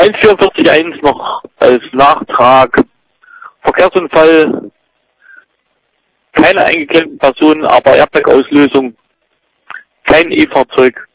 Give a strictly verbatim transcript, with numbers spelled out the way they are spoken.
eins vier vier eins noch als Nachtrag. Verkehrsunfall, keine eingeklemmten Personen, aber Airbag-Auslösung, kein E-Fahrzeug.